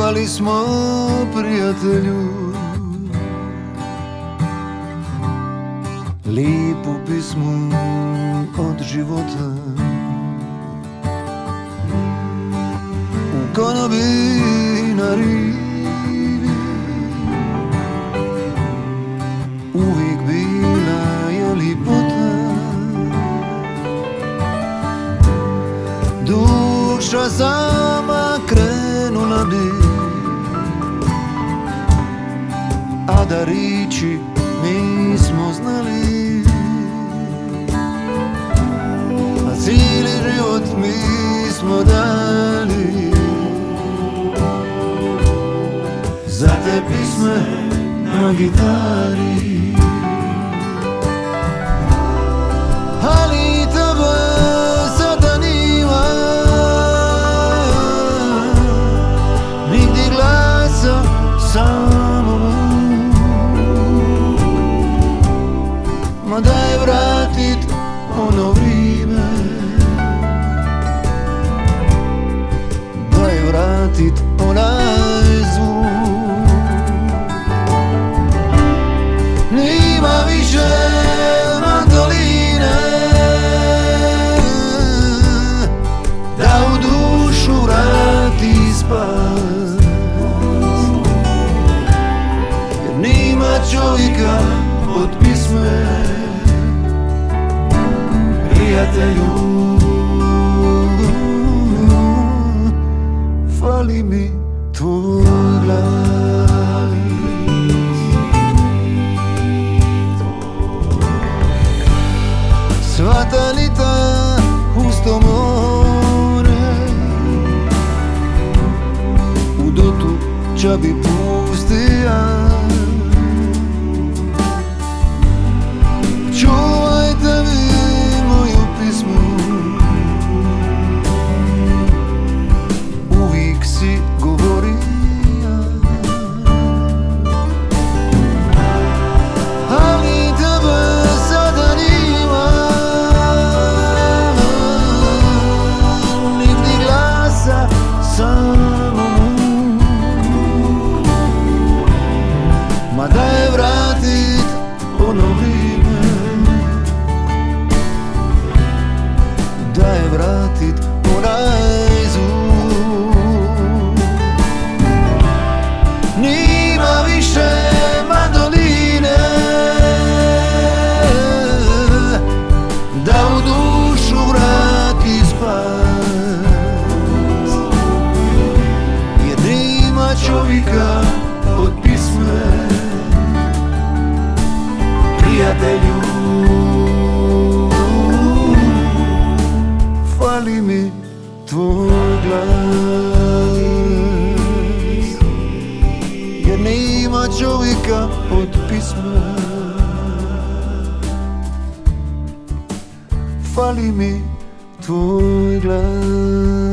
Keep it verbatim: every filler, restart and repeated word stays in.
Imali smo prijatelju lipu pismu od života. U konobi na rivi uvijek bila je lipota. Duša sama krenula bi, a da riči nismo znali. A cijeli život mi smo dali za te pisme na gitari. Ali tebe sada nima, nigdje glasa samo muk. Ma daj vratit ono vrime, daj vratit onaj zvuk. Nima više mandoline da u dušu vrati spas, jer nima čovjeka od pisme. Prijatelju, fali mi tvoj glas. Svata lita husto more, u dotu čabi pustija. Čuvajte vi moju pismu, uvijek si govorija. Ali tebe sada nima, nigdje glasa samo muk. Ma daj vratit ono vrime, daj vratit onaj zvuk. Nima više mandoline da u dušu vrati spas, jer nima čovjeka od pisme. Prijatelju, fali mi tvoj glas, jer nema čovjeka od pisma. Fali mi tvoj glas.